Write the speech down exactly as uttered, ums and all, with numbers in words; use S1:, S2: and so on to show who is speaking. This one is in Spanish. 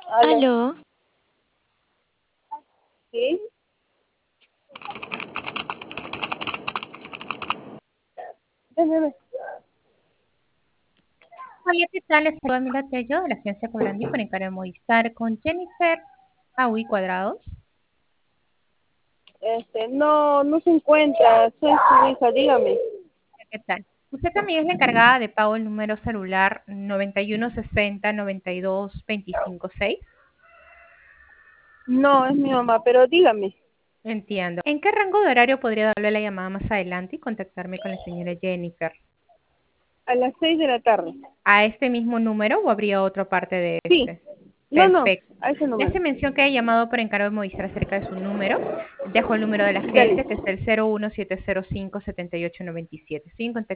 S1: Aló.
S2: Aló,
S1: ¿Sí? Ven, ven, ven.
S3: Hola, ¿qué tal? Les saluda Mila Tello de la agencia Cobrandi por encargo de Movistar con Jennifer Aui Cuadrados.
S1: Este, no, no se encuentra. Soy su hija, dígame.
S3: ¿Qué tal? Usted también es la encargada de pago el número celular noventa y uno sesenta noventa y dos veinticinco seis.
S1: No, es mi mamá, pero dígame.
S3: Entiendo. ¿En qué rango de horario podría darle la llamada más adelante y contactarme con la señora Jennifer?
S1: A las seis de la tarde.
S3: ¿A este mismo número o habría otra parte de
S1: Sí.
S3: este?
S1: No, no,
S3: Perfecto.
S1: a ese
S3: Le
S1: número.
S3: hace mención que ha llamado por encargo de Movistar acerca de su número. Dejo el número de la
S1: Dale.
S3: agencia, que es el cero uno siete cero cinco siete ocho nueve siete. Estoy en contacto